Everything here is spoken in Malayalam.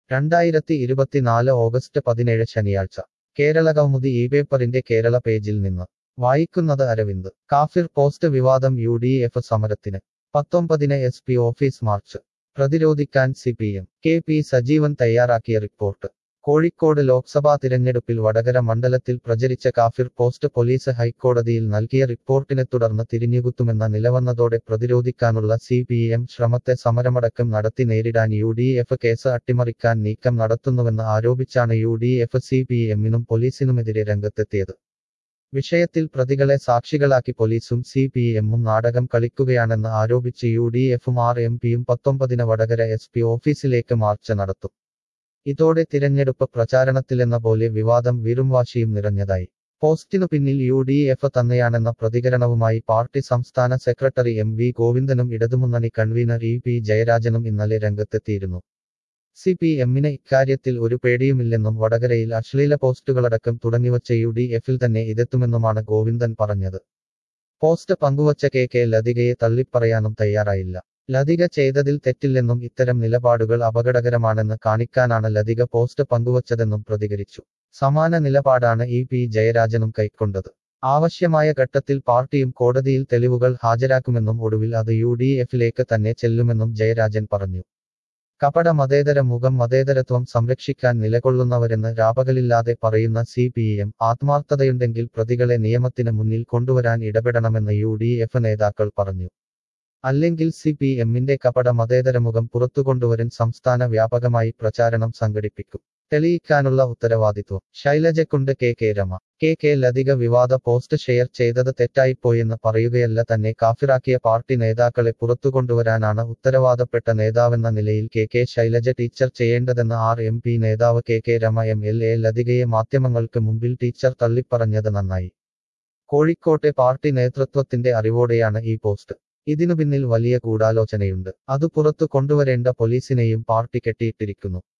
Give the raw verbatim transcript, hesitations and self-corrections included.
രണ്ടായിരത്തി ഇരുപത്തിനാല് ഓഗസ്റ്റ് പതിനേഴ് ശനിയാഴ്ച കേരളകൗമുദി ഈ പേപ്പറിന്റെ കേരള പേജിൽ നിന്ന് വായിക്കുന്നത് അരവിന്ദ്. കാഫിർ പോസ്റ്റ് വിവാദം യു ഡി എഫ് സമരത്തിന് പത്തൊമ്പതിന് എസ് പി ഓഫീസ് മാർച്ച് പ്രതിരോധിക്കാൻ C P M. K P Sajeevan തയ്യാറാക്കിയ റിപ്പോർട്ട്. കോഴിക്കോട് ലോക്സഭാ തിരഞ്ഞെടുപ്പിൽ വടകര മണ്ഡലത്തിൽ പ്രചരിച്ച കാഫിർ പോസ്റ്റ് പോലീസ് ഹൈക്കോടതിയിൽ നൽകിയ റിപ്പോർട്ടിനെ തുടർന്ന് തിരിഞ്ഞുകുത്തുമെന്ന നിലവന്നതോടെ പ്രതിരോധിക്കാനുള്ള സി പി എം ശ്രമത്തെ സമരമടക്കം നടത്തി നേരിടാൻ യു ഡി എഫ് കേസ് അട്ടിമറിക്കാൻ നീക്കം നടത്തുന്നുവെന്ന് ആരോപിച്ചാണ് U D F C P എമ്മിനും പോലീസിനുമെതിരെ രംഗത്തെത്തിയത്. വിഷയത്തിൽ പ്രതികളെ സാക്ഷികളാക്കി പോലീസും സി പി എമ്മും നാടകം കളിക്കുകയാണെന്ന് ആരോപിച്ച് യു ഡി എഫും ആർ എം പിയും പത്തൊമ്പതിന് വടകര എസ് പി ഓഫീസിലേക്ക് മാർച്ച് നടത്തും. ഇതോടെ തിരഞ്ഞെടുപ്പ് പ്രചാരണത്തിലെന്ന പോലെ വിവാദം വീറുംവാശിയും നിറഞ്ഞതായി. പോസ്റ്റിനു പിന്നിൽ യു ഡി എഫ് തന്നെയാണെന്ന പ്രതികരണവുമായി പാർട്ടി സംസ്ഥാന സെക്രട്ടറി എം വി ഗോവിന്ദനും ഇടതുമുന്നണി കൺവീനർ ഇ പി ജയരാജനും ഇന്നലെ രംഗത്തെത്തിയിരുന്നു. സി പി എമ്മിന് ഇക്കാര്യത്തിൽ ഒരു പേടിയുമില്ലെന്നും വടകരയിൽ അശ്ലീല പോസ്റ്റുകളടക്കം തുടങ്ങിവച്ച യു ഡി എഫിൽ തന്നെ ഇതെത്തുമെന്നുമാണ് ഗോവിന്ദൻ പറഞ്ഞത്. പോസ്റ്റ് പങ്കുവച്ച കെ കെ ലതികയെ തള്ളിപ്പറയാനും തയ്യാറായില്ല. ലതിക ചെയ്തതിൽ തെറ്റില്ലെന്നും ഇത്തരം നിലപാടുകൾ അപകടകരമാണെന്ന് കാണിക്കാനാണ് ലതിക പോസ്റ്റ് പങ്കുവച്ചതെന്നും പ്രതികരിച്ചു. സമാന നിലപാടാണ് ഇ പി ജയരാജനും കൈക്കൊണ്ടത്. ആവശ്യമായ ഘട്ടത്തിൽ പാർട്ടിയും കോടതിയിൽ തെളിവുകൾ ഹാജരാക്കുമെന്നും ഒടുവിൽ അത് യു ഡി എഫിലേക്ക് തന്നെ ചെല്ലുമെന്നും ജയരാജൻ പറഞ്ഞു. കപട മതേതര മുഖം മതേതരത്വം സംരക്ഷിക്കാൻ നിലകൊള്ളുന്നവരെന്ന് രാപകലില്ലാതെ പറയുന്ന സി പി എം ആത്മാർത്ഥതയുണ്ടെങ്കിൽ പ്രതികളെ നിയമത്തിന് മുന്നിൽ കൊണ്ടുവരാൻ ഇടപെടണമെന്ന് യു ഡി എഫ് നേതാക്കൾ പറഞ്ഞു. അല്ലെങ്കിൽ സി പി എമ്മിന്റെ കപട മതേതരമുഖം പുറത്തുകൊണ്ടുവരാൻ സംസ്ഥാന വ്യാപകമായി പ്രചാരണം സംഘടിപ്പിക്കും. തെളിയിക്കാനുള്ള ഉത്തരവാദിത്വം ശൈലജക്കുണ്ട്. K K Rema. K K Lathika വിവാദ പോസ്റ്റ് ഷെയർ ചെയ്തത് തെറ്റായിപ്പോയെന്ന് പറയുകയല്ല, തന്നെ കാഫിറാക്കിയ പാർട്ടി നേതാക്കളെ പുറത്തുകൊണ്ടുവരാനാണ് ഉത്തരവാദപ്പെട്ട നേതാവെന്ന നിലയിൽ കെ കെ ശൈലജ ടീച്ചർ ചെയ്യേണ്ടതെന്ന് ആർ എം പി നേതാവ് K K Rema M L A ലതികയെ മാധ്യമങ്ങൾക്ക് മുമ്പിൽ ടീച്ചർ തള്ളിപ്പറഞ്ഞത് നന്നായി. കോഴിക്കോട്ടെ പാർട്ടി നേതൃത്വത്തിന്റെ അറിവോടെയാണ് ഈ പോസ്റ്റ്. ഇതിനു പിന്നിൽ വലിയ ഗൂഢാലോചനയുണ്ട്. അത് പുറത്തു കൊണ്ടുവരേണ്ട പോലീസിനെയും പാർട്ടി കെട്ടിയിട്ടിരിക്കുന്നു.